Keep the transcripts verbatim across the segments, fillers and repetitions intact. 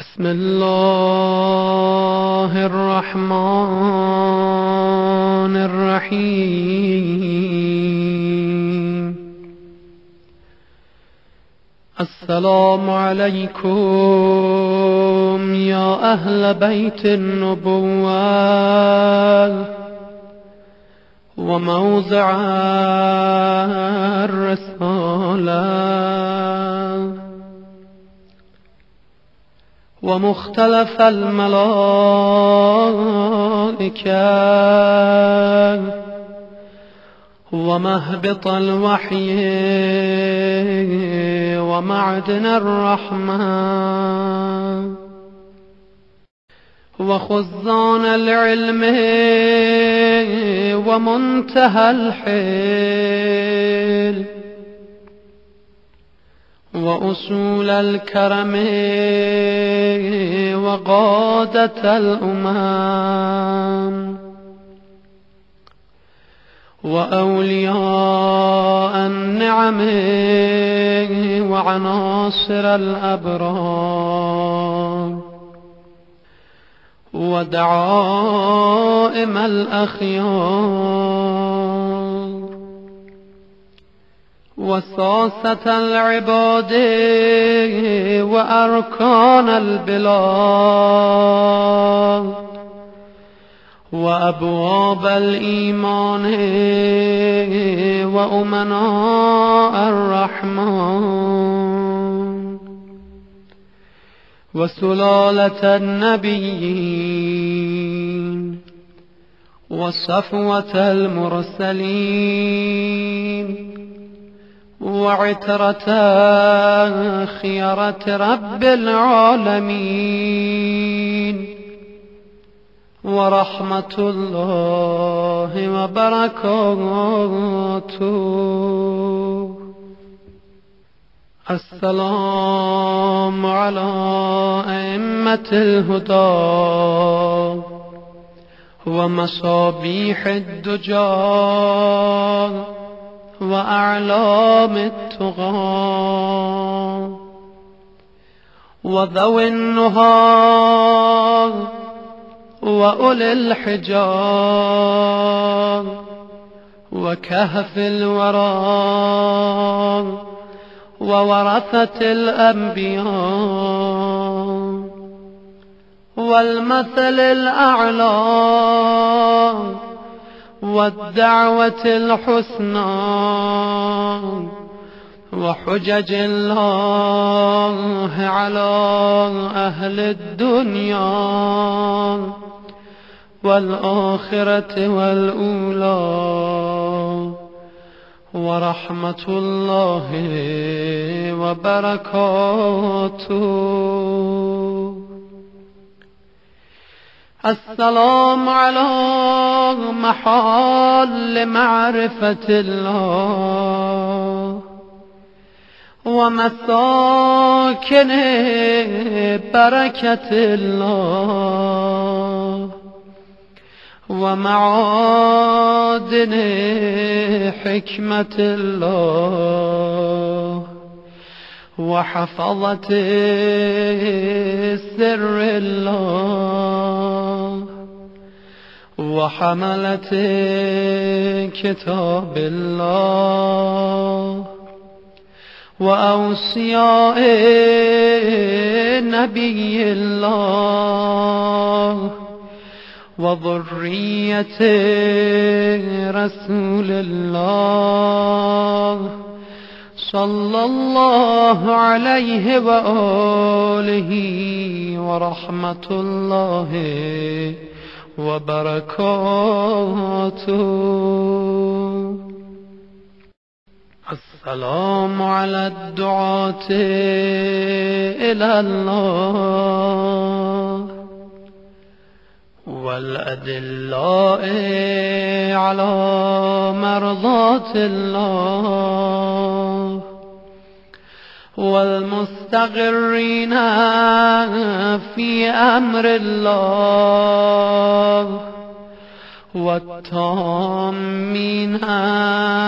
بسم الله الرحمن الرحيم. السلام عليكم يا أهل بيت النبوة وموضع الرسالة ومختلف الملائكة ومهبط الوحي ومعدن الرحمة وخزان العلم ومنتهى الحيل وأصول الكرم وقادة الأمم وأولياء النعم وعناصر الأبرار ودعائم الأخيار وساسة العباد وأركان البلاد وأبواب الإيمان وأمناء الرحمن وسلالة النبيين وصفوة المرسلين وعترة خيرة رب العالمين ورحمة الله وبركاته. السلام على أئمة الهدى ومصابيح الدجى وأعلام التقى وذوي النهى وأولي الحجى وكهف الورى وورثة الأنبياء والمثل الأعلى والدعوة الحسنى وحجج الله على أهل الدنيا والآخرة والأولى ورحمة الله وبركاته. السلام على محال معرفة الله ومساكن بركة الله ومعادن حكمة الله وحفظة سر الله وحملة كتاب الله وأوصياء نبي الله وذرية رسول الله صلى الله عليه وآله ورحمة الله وبركاته. السلام على الدعاة إلى الله والأدلاء على مرضاة الله والمستقرين في أمر الله والتامين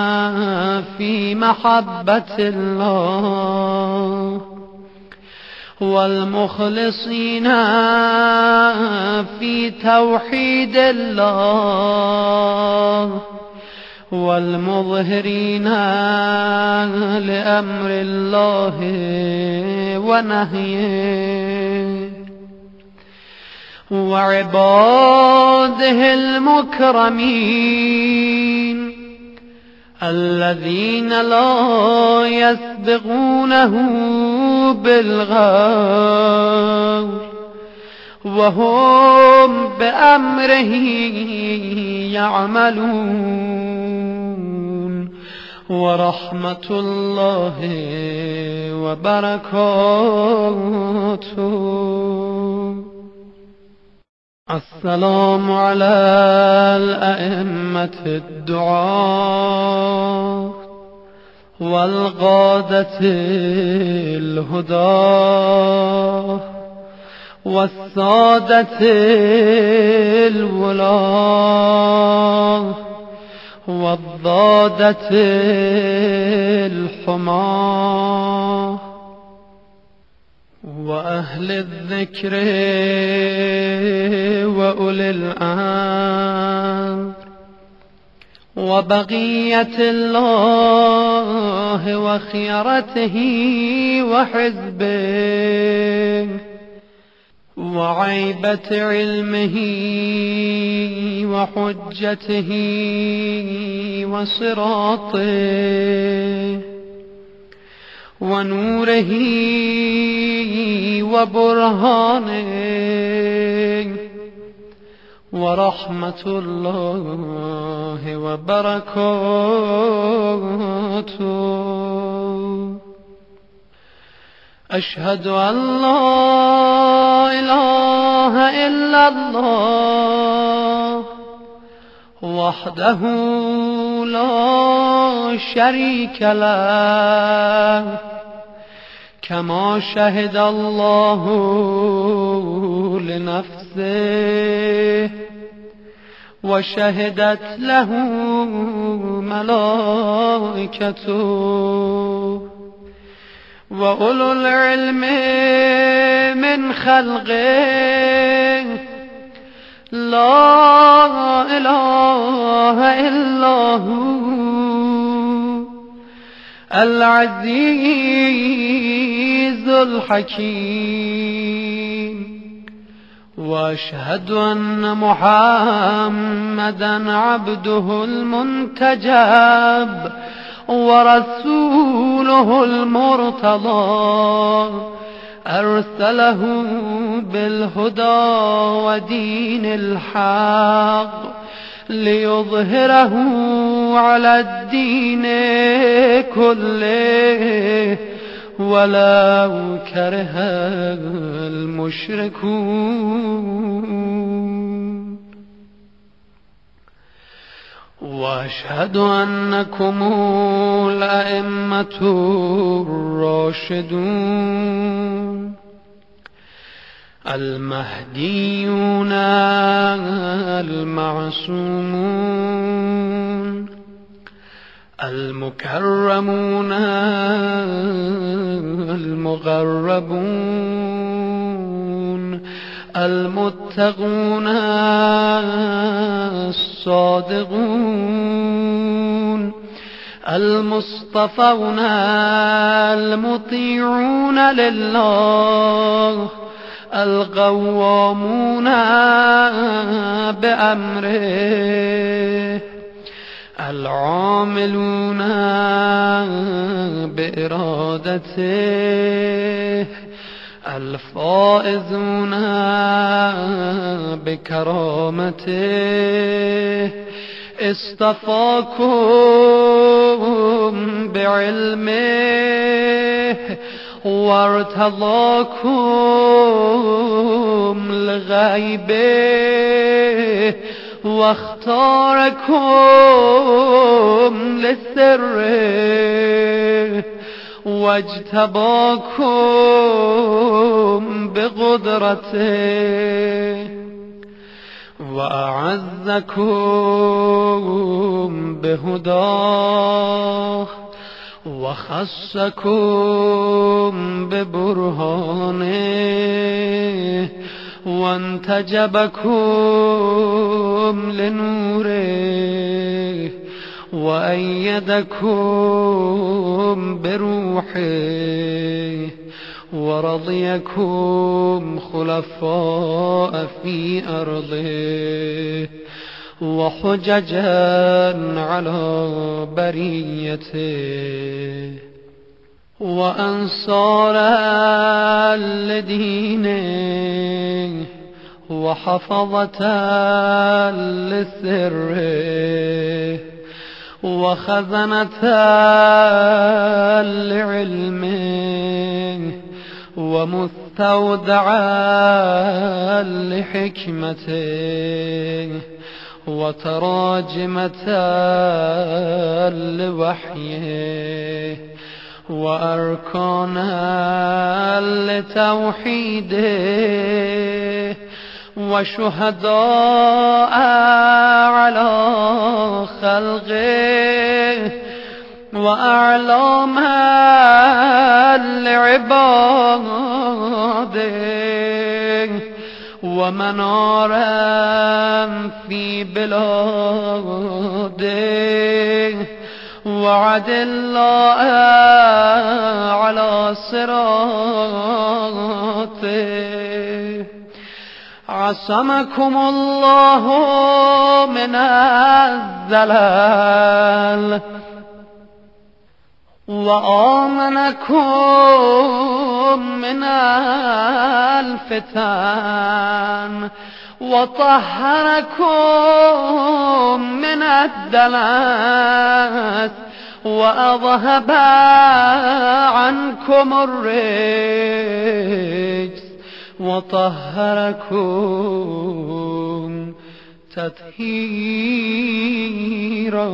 في محبة الله والمخلصين في توحيد الله والمظهرين لأمر الله ونهيه وعباده المكرمين الذين لا يسبقونه بالغور وهم بأمره يعملون ورحمة الله وبركاته. السلام على الأئمة الدعاة والقادة الهدى والسادة الولاة والضادة الحماة وأهل الذكر وأولي الأمر وبقية الله وخيرته وحزبه وعيبة علمه وحجته وصراطه ونوره وبرهانه ورحمة الله وبركاته. أشهد أن لا إله إلا الله وحده لا شريك له كما شهد الله لنفسه وشهدت له ملائكته وأولو العلم من خلقه لا إله إلا هو العزيز الحكيم. وأشهد أن محمدًا عبده المنتجب ورسوله المرتضى أرسله بالهدى ودين الحق ليظهره على الدين كله ولو كره المشركون. وأشهد أنكم الأئمة الراشدون المهديون المعصومون المكرمون المقربون المتقون الصادقون المصطفون المطيعون لله القوامون بأمره العاملون بإرادته الفائزون بكرامته اصطفاكم بعلمه وارتضاكم لغيبه واختاركم لسره واجتباكم بقدرته وأعزكم بهداه وخصكم ببرهانه وانتجبكم لنوره وأيدكم بروحه ورضيكم خلفاء في أرضه وحججا على بريته وأنصارا لدينه وحفظة لسره وخزنة لعلمه ومستودعا لحكمته وتراجمة لوحيه وأركانا لتوحيده وشهداء على خلقه وأعلاما لعباده ومنارا في بلاده وعدل على صراطه عصمكم الله من الزلال وآمنكم من الفتن وطهركم من الدنس وأذهب عنكم الرجس وطهركم تطهيرا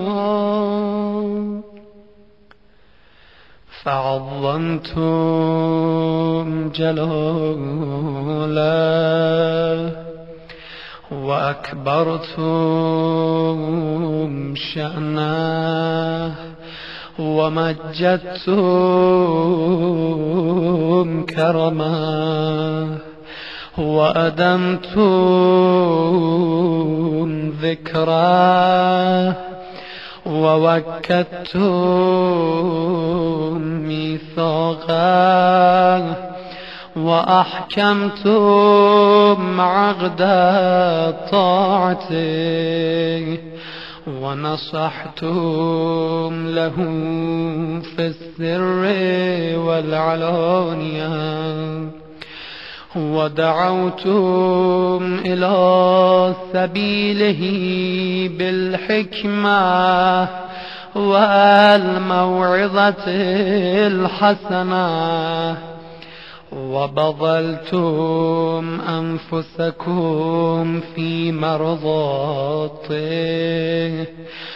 فعظمتم جلاله وأكبرتم شأنه ومجدتم كرمه وأدمتم ذكره ووكدتم ميثاقه وأحكمتم عقد طاعته ونصحتم له في السر والعلانية ودعوتم إلى سبيله بالحكمة والموعظة الحسنة وبذلتم أنفسكم في مرضاته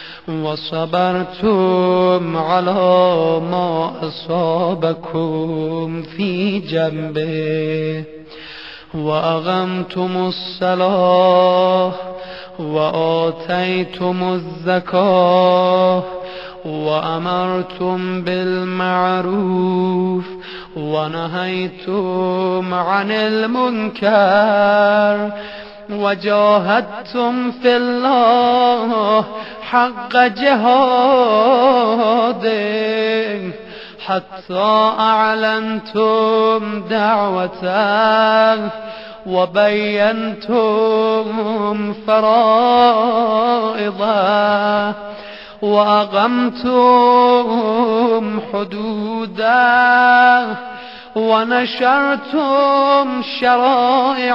وصبرتم على ما أصابكم في جنبه وأقمتم الصلاة وآتيتم الزكاة وأمرتم بالمعروف ونهيتم عن المنكر وجاهدتم في الله حق جهاده حتى أعلنتم دعوته وبينتم فرائضه وأقمتم حدوده ونشرتم شرائع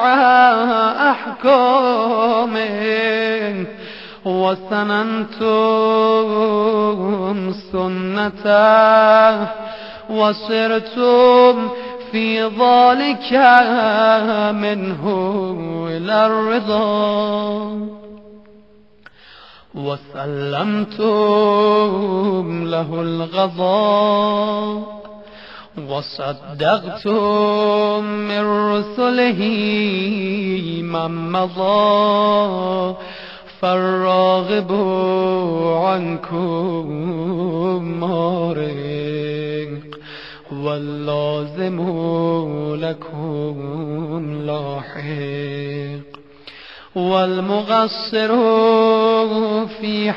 أحكامه وسننتم سنته وصرتم في ذلك منه إلى الرضا وسلمتم له الغضاء وصدقتم من رسله من مضى فالراغب عنكم مارد واللازم لكم لاحق والمقصر في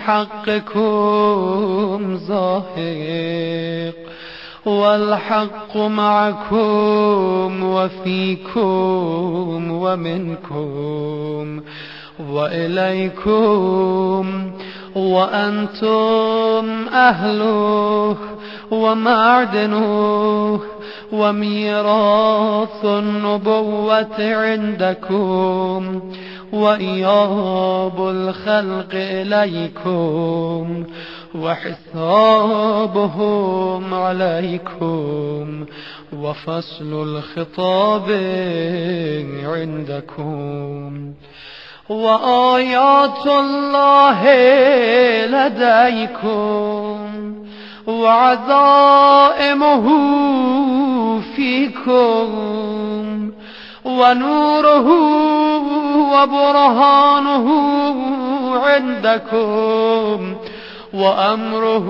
حقكم زاهق والحق معكم وفيكم ومنكم وإليكم وأنتم أهله ومعدنه وميراث النبوة عندكم وإياب الخلق إليكم وحسابهم عليكم وفصل الخطاب عندكم وآيات الله لديكم وعزائمه فيكم ونوره وبرهانه عندكم وأمره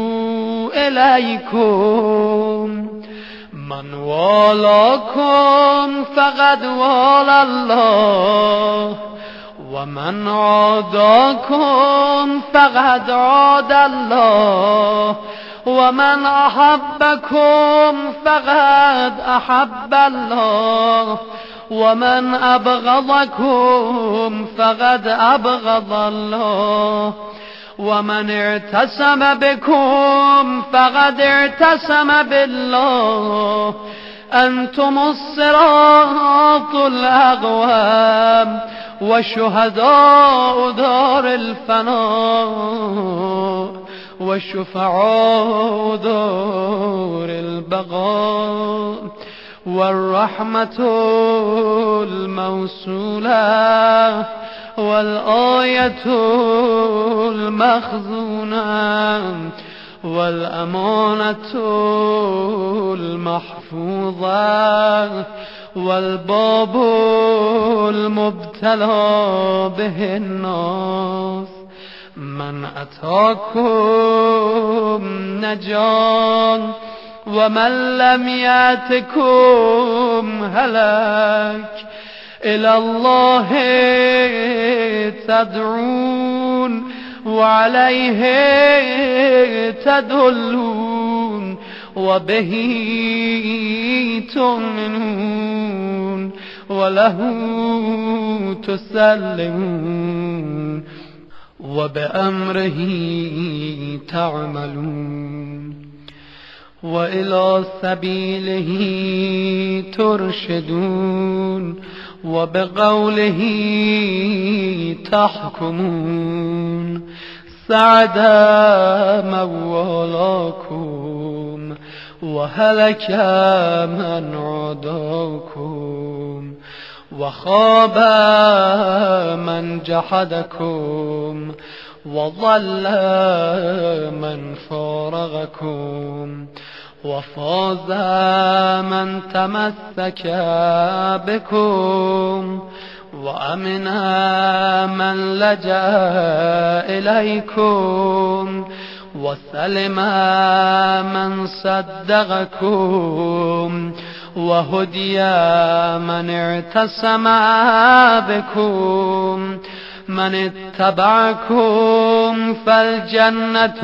إليكم من والاكم فقد والى الله ومن عاداكم فقد عاد الله ومن أحبكم فقد أحب الله ومن أبغضكم فقد أبغض الله ومن اعتصم بكم فقد اعتصم بالله أنتم الصراط الأقوام وشهداء دار الفناء وشفعاء دار البقاء والرحمة الموصولة والآية المخزونة والأمانة المحفوظة والباب المبتلى به الناس من أتاكم نجان ومن لم يأتكم هلاك إلى الله تدعون وعليه تدلون وبه تؤمنون وله تسلمون وبأمره تعملون وإلى سبيله ترشدون وبقوله تحكمون سعد موالاكم وهلك من عاداكم وخاب من جحدكم وضل من فارقكم وفاز من تمسك بكم وأمن من لجأ إليكم وسلم من صدقكم وهدي من اعتصم بكم من اتبعكم فالجنة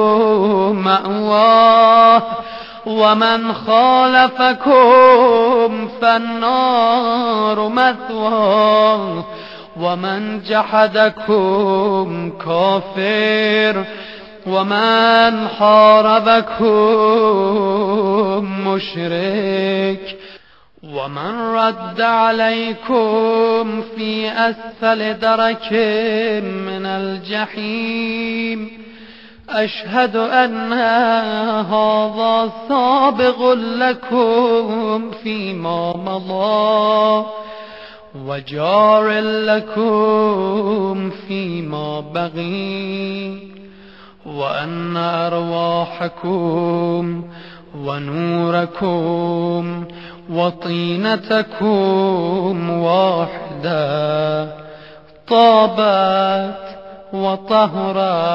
مأواه ومن خالفكم فالنار مثواه ومن جحدكم كافر ومن حاربكم مشرك ومن رد عليكم في أسفل درك من الجحيم أشهد أن هذا سابق لكم فيما مضى وجار لكم فيما بقي وأن أرواحكم ونوركم وطينتكم واحدة طابت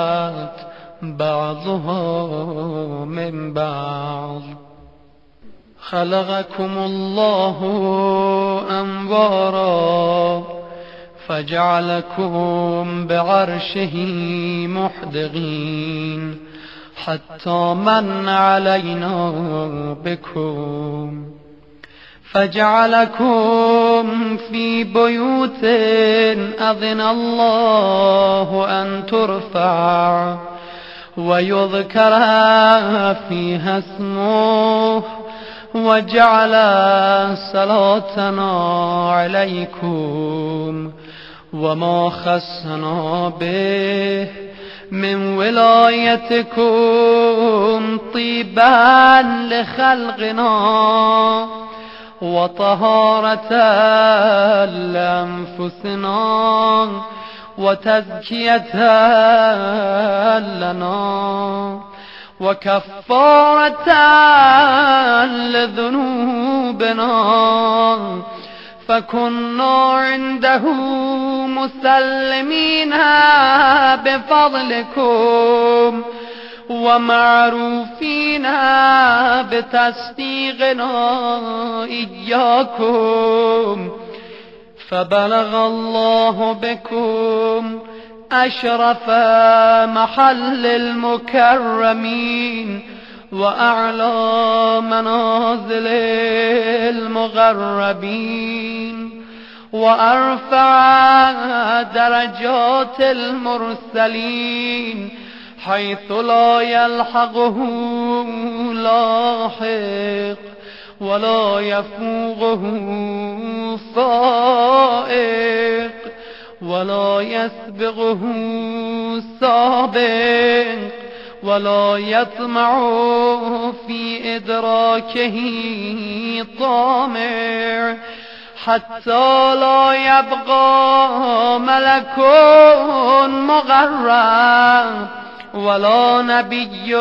وطهرت بعضها من بعض. خلقكم الله أنوارا فجعلكم بعرشه محدقين حتى من علينا بكم فجعلكم في بيوت أذن الله أن ترفع ويذكر فيها اسمه وجعل صلاتنا عليكم وما خصنا به من ولايتكم طيبا لخلقنا وطهارة لأنفسنا وتزكية لنا وكفارة لذنوبنا فكنا عنده مسلمين بفضلكم ومعروفين بتصديقنا إياكم فبلغ الله بكم أشرف محل المكرمين وأعلى منازل المغربين وأرفع درجات المرسلين حيث لا يلحقه لاحق ولا يفوقه فائق ولا يسبقه سابق ولا يطمع في إدراكه طامع حتى لا يبقى ملك مقرب ولا نبي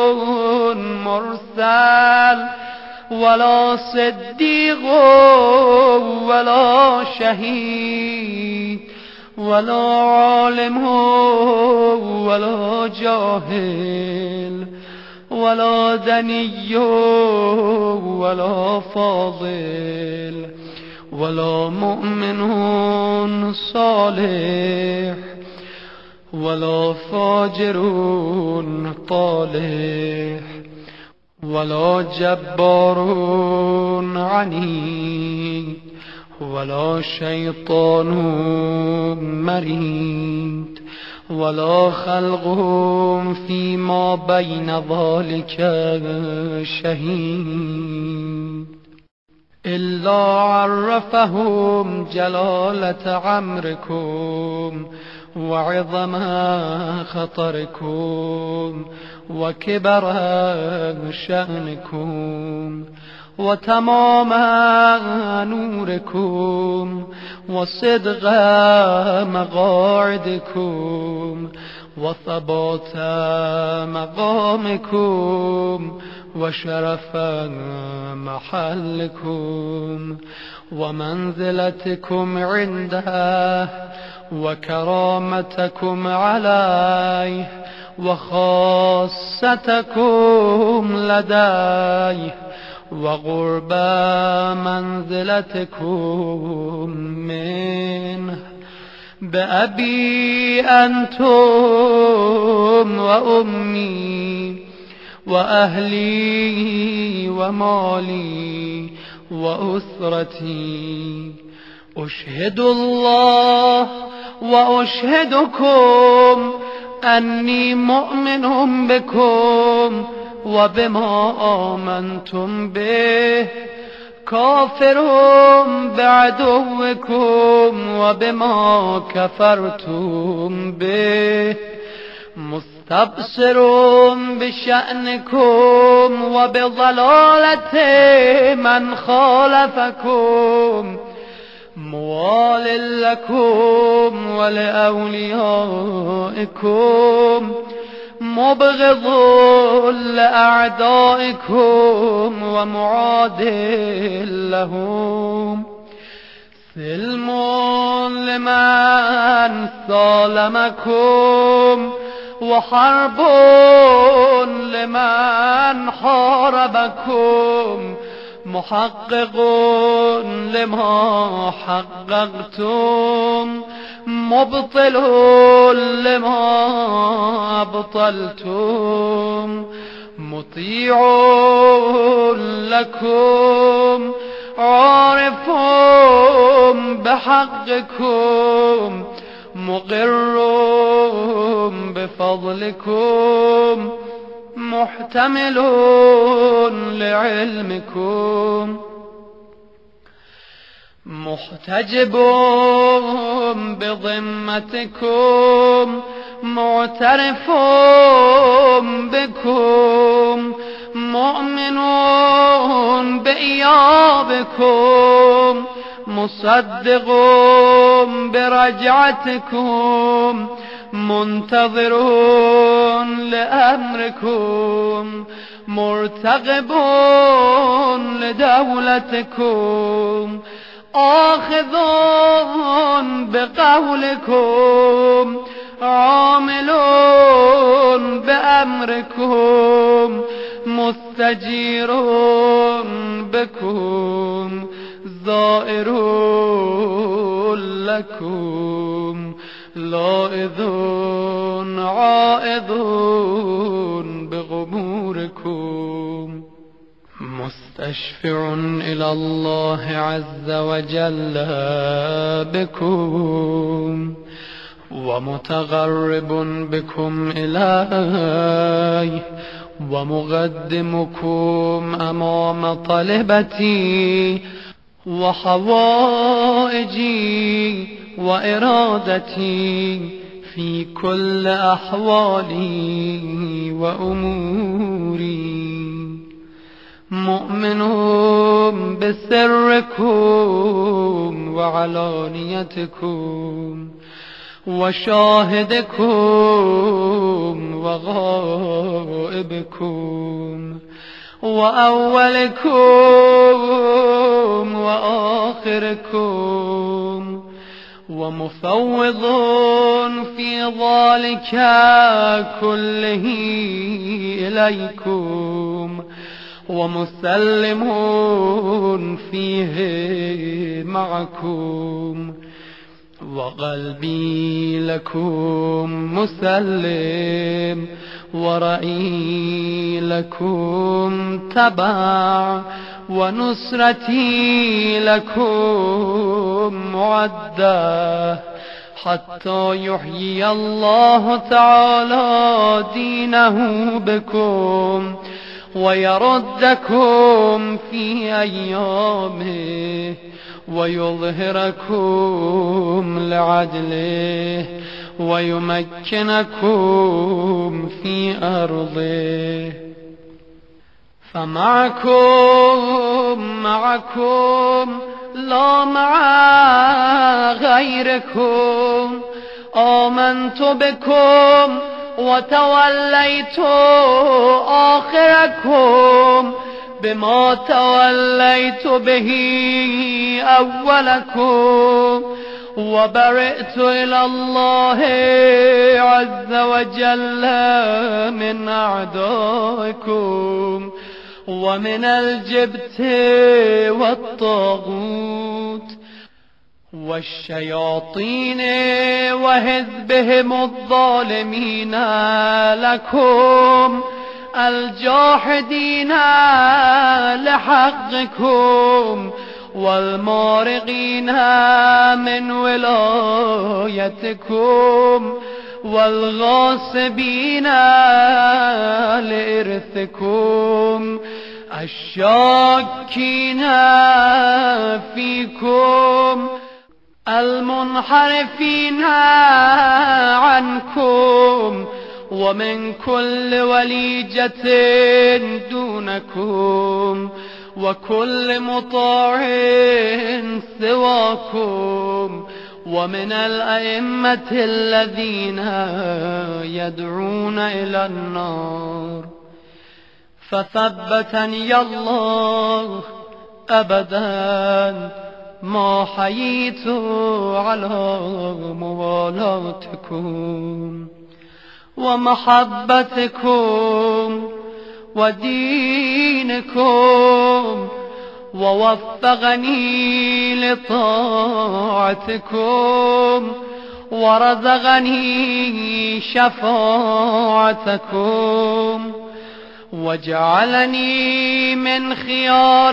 مرسل ولا صديق ولا شهيد ولا عالم ولا جاهل ولا دني ولا فاضل ولا مؤمن صالح ولا فاجر طالح ولا جبار عنيد ولا شيطان مريد ولا خلق فيما بين ذلك شهيد إلا عرفهم جلالة عمركم وعظم خطركم وكبر شأنكم وتمام نوركم وصدق مقاعدكم وثبات مقامكم وشرف محلكم ومنزلتكم عنده وكرامتكم عليه وخاصتكم لديه وقرب منزلتكم منه بأبي أنتم وأمي وأهلي ومالي وأسرتي أشهد الله وأشهدكم أني مؤمن بكم وبما آمنتم به كافر بعدوكم وبما كفرتم به مستبصر بشأنكم وبضلالة من خالفكم موال لكم ولأوليائكم مبغض لأعدائكم ومعاد لهم سلم لمن سالمكم وحرب لمن حاربكم محقق لما حققتم مبطل لما أبطلتم مطيع لكم عارف بحقكم مقر بفضلكم محتمل لعلمكم محتجب بضمتكم معترف بكم مؤمن بإيابكم مصدق برجعتكم منتظر لأمركم مرتقب لدولتكم آخذ بقولكم عامل بأمركم مستجير بكم زائر لكم لائذ عائذ بغموركم مستشفع إلى الله عز وجل بكم ومتغرب بكم إليه ومقدمكم أمام طلبتي وحوائجي وإرادتي في كل أحوالي وأموري مؤمن بسركم وعلانيتكم وشاهدكم وغائبكم وأولكم وآخركم ومفوض في ذلك كله إليكم ومسلم فيه معكم وقلبي لكم مسلم ورأيي لكم تبع ونصرتي لكم معدة حتى يحيي الله تعالى دينه بكم ويردكم في أيامه ويظهركم لعدله ويمكنكم في أرضه فمعكم معكم لا مع غيركم آمنت بكم وتوليت آخركم بما توليت به أولكم وبرئت إلى الله عز وجل من أعدائكم ومن الجبت والطاغوت والشياطين وحزبهم الظالمين لكم الجاحدين لحقكم والمارقين من ولايتكم والغاصبين لإرثكم الشاكين فيكم المنحرفين عنكم ومن كل وليجة دونكم وكل مطاع سواكم ومن الأئمة الذين يدعون إلى النار فثبتني الله أبدا ما حييت على موالاتكم. ومحبتكم ودينكم ووفقني لطاعتكم ورزقني شفاعتكم وجعلني من خيار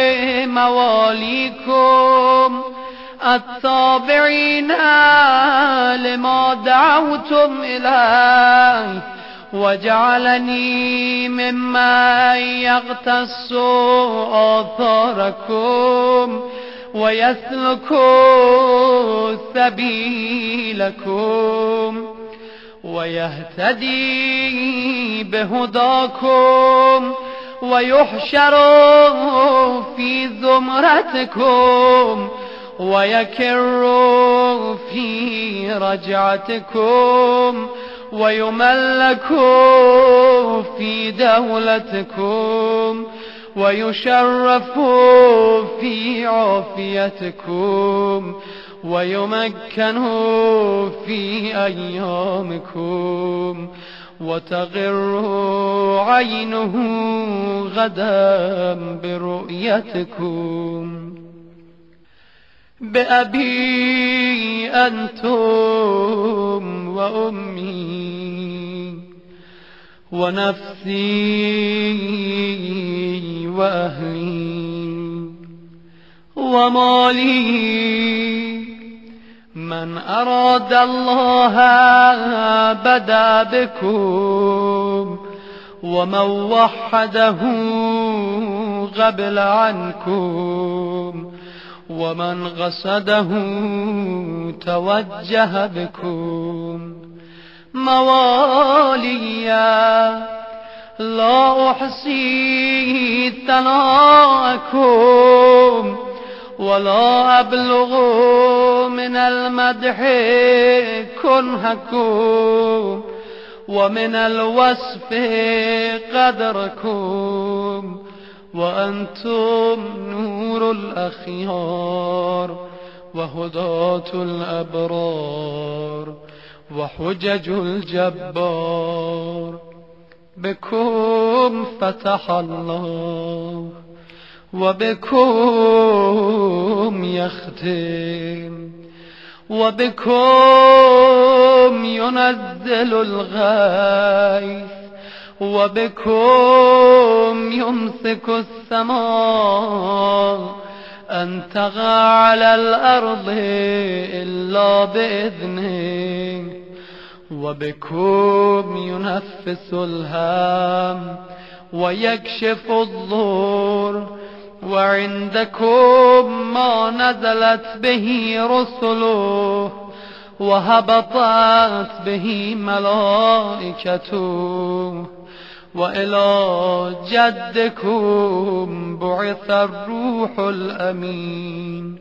مواليكم التابعين لما دعوتم إليه وجعلني ممن يغتس آثاركم ويسلك سبيلكم ويهتدي بهداكم ويحشر في زمرتكم ويكر في رجعتكم ويملك في دولتكم ويشرف في عافيتكم ويمكن في أيامكم وتغر عينه غدا برؤيتكم. بأبي أنتم وأمي ونفسي وأهلي ومالي من أراد الله بدا بكم ومن وحده قبل عنكم ومن قصده توجه بكم. مواليا لا أحصي ثناءكم ولا أبلغ من المدح كنهكم ومن الوصف قدركم وأنتم نور الأخيار وهداة الأبرار وحجج الجبار. بكم فتح الله وبكم يختم وبكم ينزل الغيث وبكم يمسك السماء أن تقع على الأرض إلا بإذنه وبكم ينفس الهام ويكشف الضر وعندكم ما نزلت به رسله وهبطت به ملائكته وإلى جدكم بعث الروح الأمين.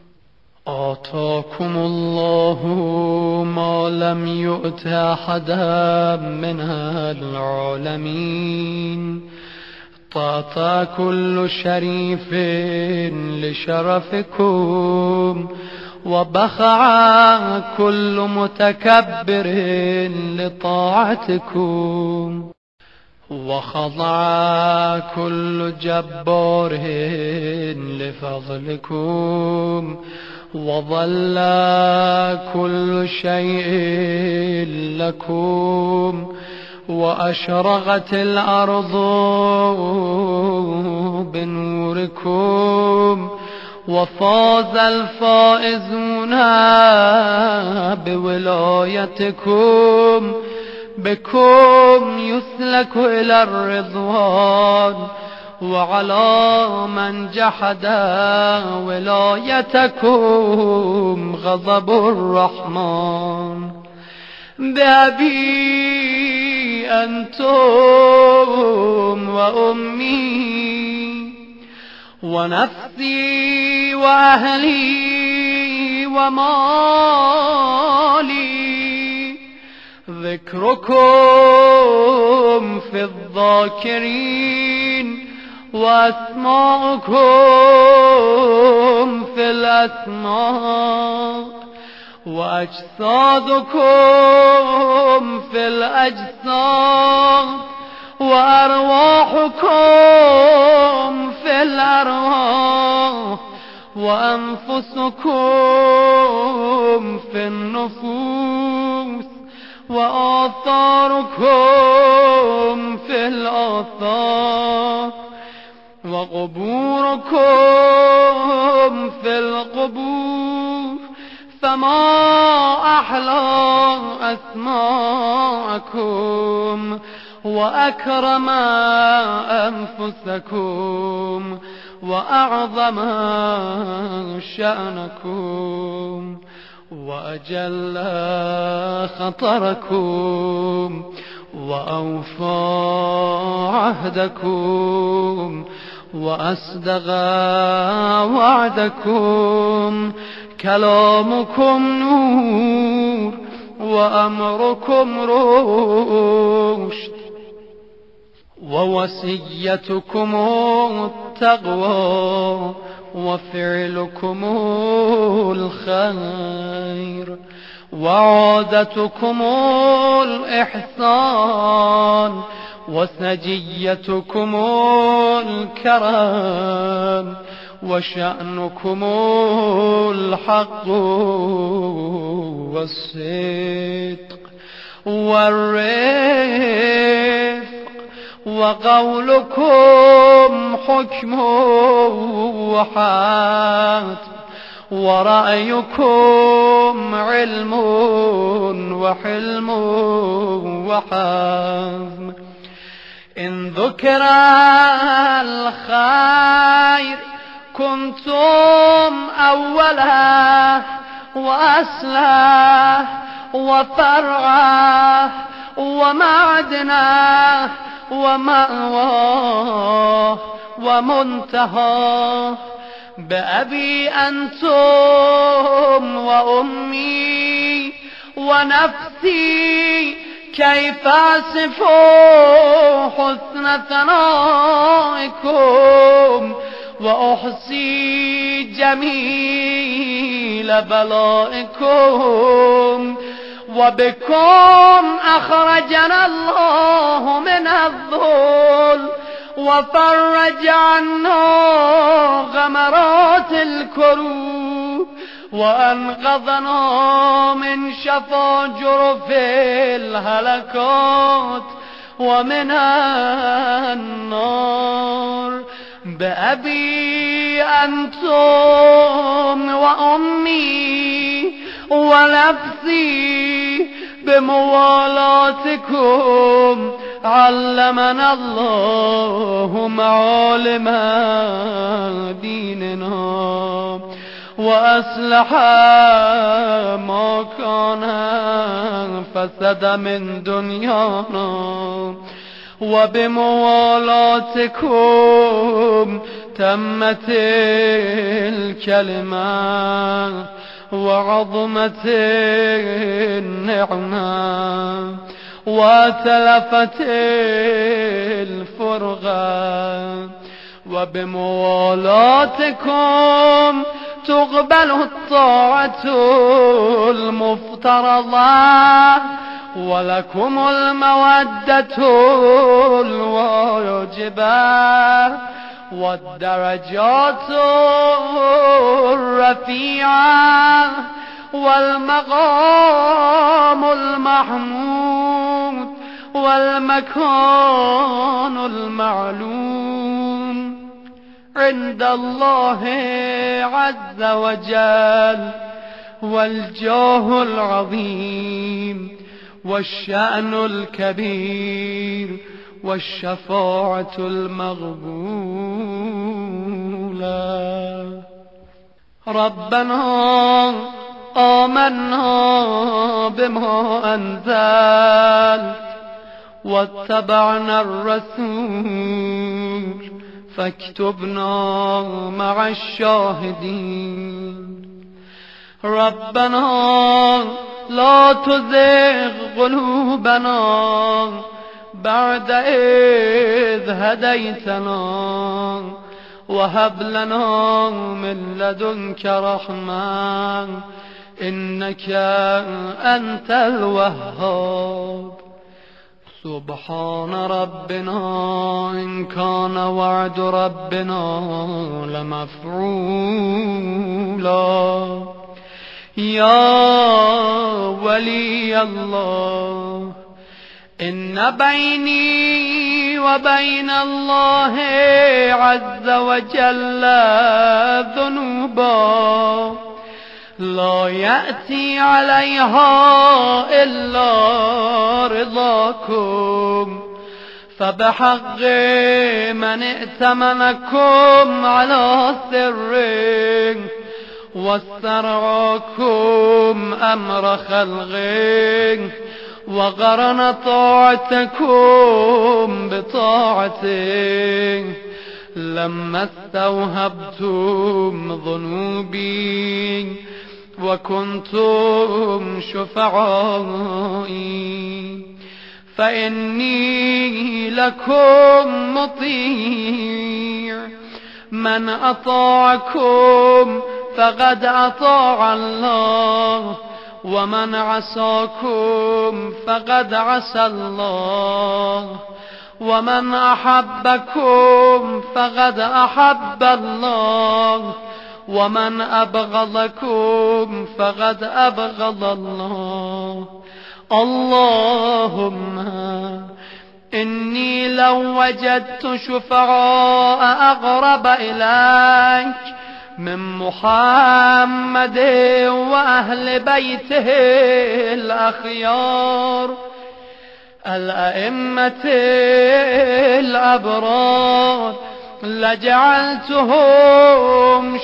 آتاكم الله ما لم يؤت أحدا من العالمين. طاطا كل شريف لشرفكم وبخع كل متكبر لطاعتكم وخضع كل جبار لفضلكم وظل كل شيء لكم وأشرقت الأرض بنوركم وفاز الفائزون بولايتكم. بكم يسلك إلى الرضوان وعلى من جحد ولايتكم غضب الرحمن. بأبي أنتم وأمي ونفسي وأهلي ومالي ذكركم في الذاكرين وأسماؤكم في الأسماء وأجسادكم في الأجساد وأرواحكم في في الأرواح وأنفسكم في النفوس وآثاركم في الآثار وقبوركم في القبور. فما أحلى أسماءكم وأكرم أنفسكم وأعظم شأنكم وأجل خطركم وأوفى عهدكم وأصدق وعدكم. كلامكم نور وأمركم رشد ووصيتكم التقوى وفعلكم الخير وعادتكم الإحسان وسجيتكم الكرم وشأنكم الحق والصدق والرفق وقولكم حكم وحاتم ورأيكم علم وحلم وحزم. إن ذكر الخير كنتم أوله وأصله وفرعه ومعدنه ومأواه ومنتهاه. بأبي أنتم وأمي ونفسي كيف أصف حسن ثنائكم وأحصي جميل بلائكم. وبكم أخرجنا الله من الذل وفرج عنا غمرات الكروب وأنقذنا من شفا جرف الهلكات ومن النار. بأبي أنتم وأمي ونفسي بموالاتكم علمنا الله معالم ديننا وأصلح ما كان فسد من دنيانا. وبموالاتكم تمت الكلمة وعظمت النعمة وتلفت الفرقة. وبموالاتكم تقبل الطاعة المفترضة ولكم المودة الواجبة والدرجات الرفيعة والمقام المحمود والمكان المعلوم عند الله عز وجل والجاه العظيم والشأن الكبير والشفاعة المغبولة. ربنا آمنا بما أنزل واتبعنا الرسول فاكتبنا مع الشاهدين. ربنا لا تزغ قلوبنا بعد إذ هديتنا وهب لنا من لدنك رحمة إنك أنت الوهاب. سبحان ربنا إن كان وعد ربنا لمفعولا. يا ولي الله إن بيني وبين الله عز وجل ذنوبا لا يأتي عليها إلا رضاكم، فبحق من ائتمنكم على سره واسترعاكم أمر خلقه وقرن طاعتكم بطاعته لما استوهبتم ذنوبي وكنتم شفعائي، فإني لكم مطيع، من أطاعكم فقد أطاع الله، ومن عصاكم فقد عصى الله، ومن أحبكم فقد أحب الله، ومن أبغضكم فقد أبغض الله. اللهم إني لو وجدت شفعاء أقرب إليك من محمد وأهل بيته الأخيار الأئمة الأبرار لجعلتهم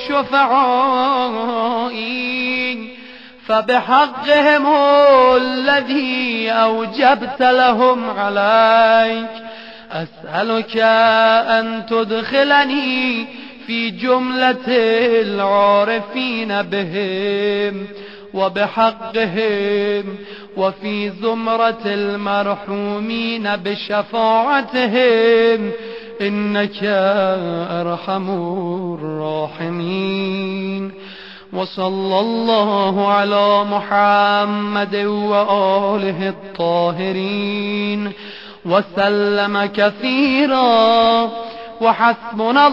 شفعائي، فبحقهم الذي أوجبت لهم عليك أسألك أن تدخلني في جملة العارفين بهم وبحقهم، وفي زمرة المرحومين بشفاعتهم، إنك أرحم الراحمين. وصلى الله على محمد وآله الطاهرين وسلم كثيرا، وحسبنا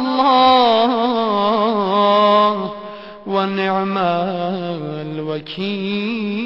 الله ونعم الوكيل.